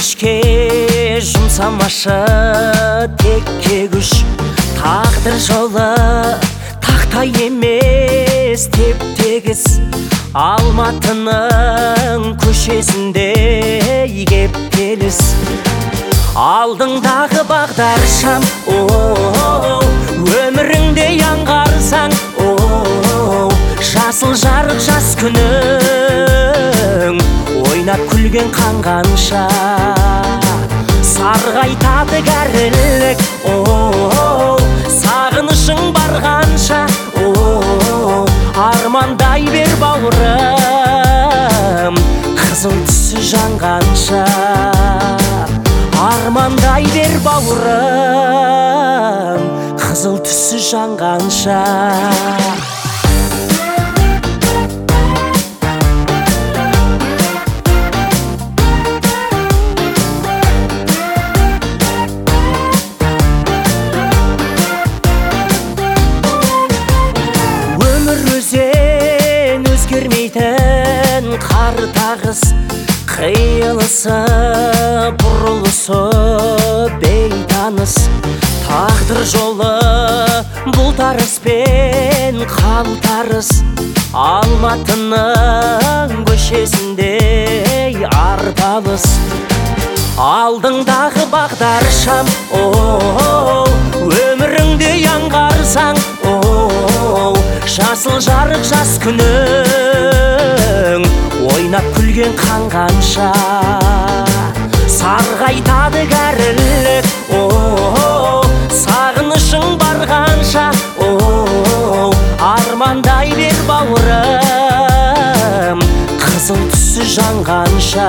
өкінішке жұмсамашы текке күш. Тағдыр жолы тақтай емес теп-тегіс, Алматының көшесінде кептеліс. Алдыңдағы бағдар шам, өміріңде аңғарсаң, жасыл жарық жас күнің, ойнап күлген қанғанша. Сарғайтады кәрілік, сағынышың барғанша. Армандай бер бауырым, қызыл түсі жанғанша. Армандай бер бауырым, қызыл түсі жанғанша. Өзен өзгермейтін қар тағыс, қиылысы бұрылысы бейтаныс. Тағдыр жолы бұлтарыс пен қалтарыс, Алматының көшесінде арпалыс. Алдыңдағы бағдар шам, өміріңде аңғарсаң, жасыл жарық жас күнің, ойнап күлген қанғанша. Сарғайтады кәрілік, сағынышың барғанша. Армандай бер бауырым, қызыл түсі жанғанша.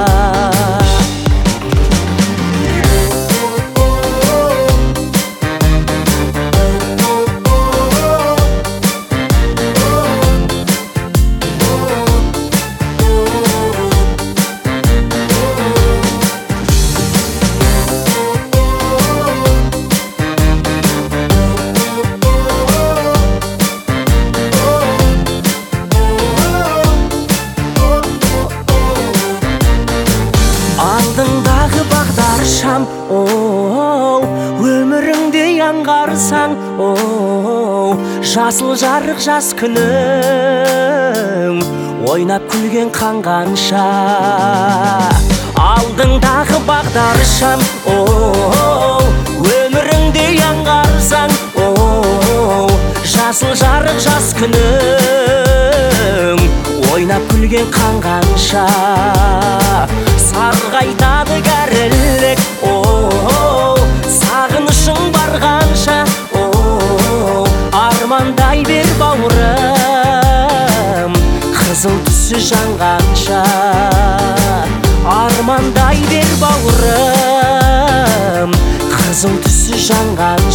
Алдыңдағы бағдар шам, өміріңде аңғарсаң, жасыл жарық жас күнің, ойнап күлген қанғанша. Алдыңдағы бағдар шам, өміріңде аңғарсаң, жасыл жарық жас күнің, ойнап күлген қанғанша. Сарғайтады кәрілік, сағынышың барғанша. Армандай бер бауырым, қызыл түсі жанғанша. Армандай бер бауырым, қызыл түсі жанғанша.